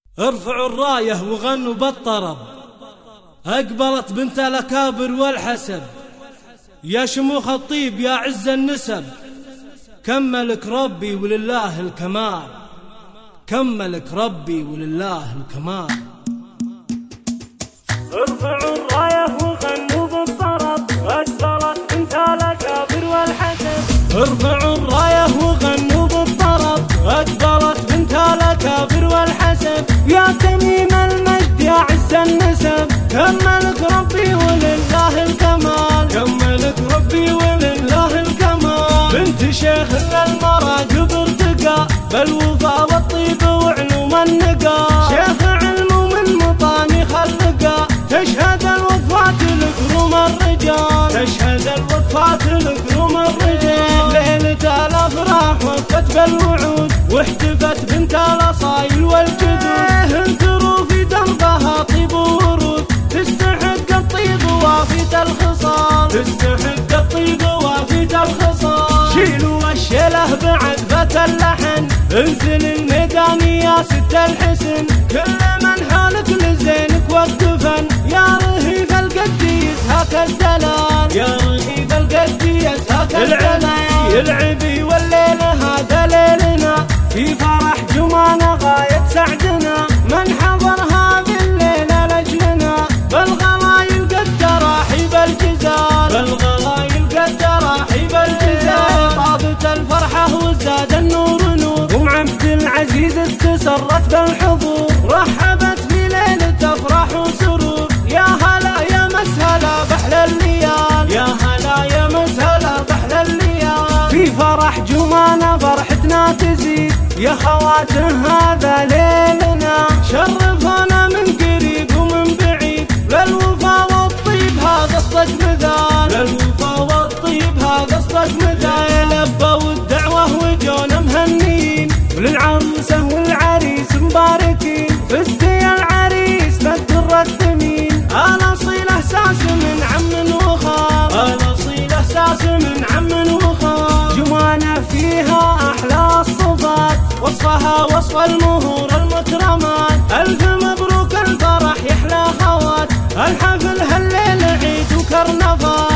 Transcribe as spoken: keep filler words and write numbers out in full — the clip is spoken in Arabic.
ارفعوا الراية وغنوا بالطرب، أقبلت بنت الأكابر والحسب، يا شموخ الطيب يا عز النسب، كملك ربي ولله الكمال، كملك ربي ولله الكمال. ارفعوا الراية وغنوا بالطرب، أقبلت بنت الأكابر والحسب. ارفعوا الراية وغنوا بالطرب، أقبلت بنت الأكابر والحسب، يا تميم المجد يا عز النسب، كملك ربي ولله الكمال، كملك ربي ولله الكمال. بنت شيخ المراقب ارتقى بالوفا والطيب وعلوم النقا، شيخ علم ومن مطاني خلقا، تشهد الوقفات لكروم الرجال، تشهد الوقفات لكروم الرجال. ليلة الأفراح وفت بالوعود، واحتفت بنت الأصايل والجدود، انثروا في دربها طيب وورود، تستحق الطيب وافية الخصال، تستحق الطيب وافية الخصال. شيلوا الشيله بعد بت اللحن، انزل الميدان يا ست الحسن، كل من حالك لزينك وقفن، يا رهيف القديس هاك الدلال، يا رهيف القديس هاك الدلال. العبي والليل هذا ليلنا، في فرح جمعنا غاية سعدنا، من حضر هذه الليلة لجلنا، بالغلايل قد تراحيب الجزال، بالغلايل قد تراحيب الجزال. طابت الفرحة وزاد النور نور، ام عبد العزيز استسرت بالحضور، رحبت في ليلة افراح وسرور، يا هلا يا مسهلا بحلى الليال، يا هلا يا مسهلا بحلى الليال. في فرح جمعنا فرحتنا تزيد، يا خواته هذا ليلنا، شرفونا من قريب ومن بعيد، للوفا والطيب هذا اصدق مثال، للوفا والطيب هذا اصدق مثال. لبوا الدعوة وجونا مهنيين، وللعروسة والعريس مباركين، فستي العريس بالدر الثمين، الأصيل احساس من عم وخال، الأصيل احساس من عم وخال. جمعنا فيها احلى الصفات، وصفها وصف المهور المكرمات، الف مبروك الفرح يحلى خوات، الحفل هالليل عيد وكرنفال.